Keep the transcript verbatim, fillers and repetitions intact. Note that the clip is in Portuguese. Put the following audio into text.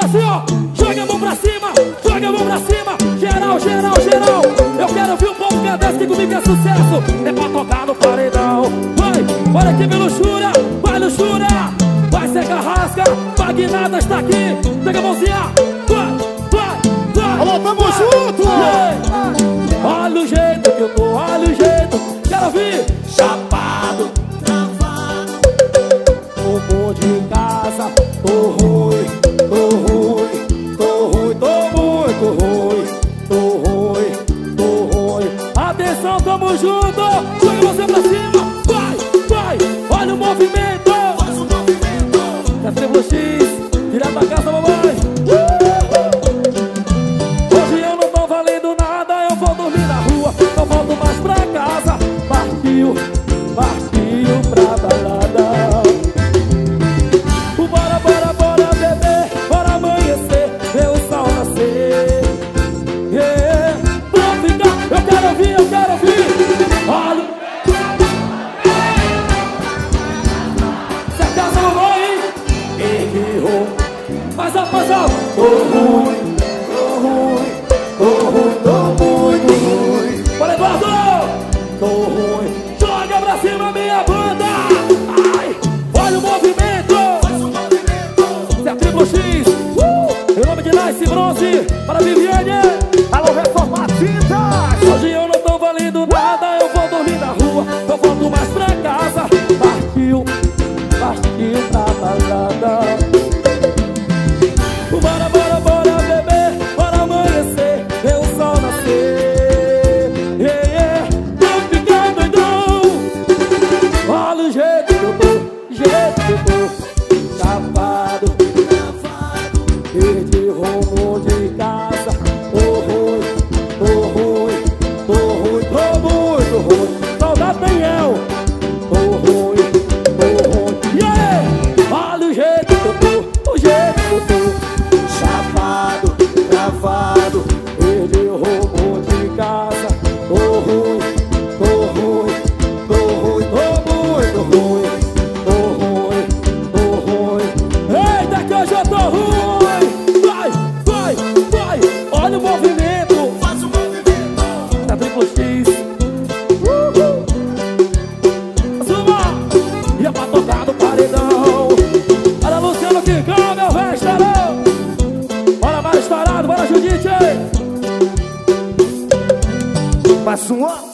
assim, ó. Joga a mão pra cima, joga a mão pra cima. Geral, geral, geral. Eu quero ouvir o povo cantar que comigo é sucesso. É pra tocar no paredão. Vai, olha aqui meu luxúria, vai luxúria. Vai ser carrasca, Magnata está aqui. Pega a mãozinha, vai, vai, vai. Alô, tamo junto! Olha o jeito que eu tô, olha o jeito. Quero ouvir. Chapado, travado. Tô bom de casa, tô ruim, tô ruim, tô ruim, tô muito ruim, tô ruim, tô ruim. Atenção, tamo junto. Joga você pra cima, vai, vai. Olha o movimento, faz o movimento. É Triple X, direto da casa, mamãe. Hoje eu não tô valendo nada, eu vou dormir na rua. Não volto mais pra casa. Partiu, partiu pra balada. Bora, bora, bora beber, bora amanhecer, ver o sol nascer. Yeah. Vou ficar, eu quero ouvir, eu quero ouvir. Olha, se a casa não vai, hein? Errou. Mais alto, mais alto. Tô ruim, tô ruim, tô ruim, tô muito ruim. Bora, Eduardo! Tô ruim. Joga pra cima, minha banda. Ai, olha o movimento. Zé Triple X, uh, em nome de Nice Bronze, para Viviane. Alô, Reformatistas! Hoje eu não tô valendo nada, eu vou dormir na rua. Eu volto mais pra casa. Partiu, partiu pra balada. Bora, bora, bora beber, bora amanhecer, ver o sol nascer. Yeah, yeah. Tô ficando doidão. Olha o jeito que eu tô, jeito que eu tô. Chapado, perdi rumo de casa. Tô ruim, tô ruim, tô ruim, tô muito ruim. Saudade Daniel. Tô ruim, tô ruim. E aí? Olha o jeito que eu tô, o jeito que eu tô. Chapado, travado, perdi rumo de casa. Tô ruim, tô ruim, tô ruim, tô muito ruim. Tô ruim, tô ruim. Eita que hoje eu tô ruim. Vai, vai, vai. Olha o movimento, faz o movimento. Tá Triple X. Uhul. Suma. E é pra tocar no paredão. Olha Luciano Quicão, meu velho estarão. Bora mais estourado, bora Judite. Mais uma.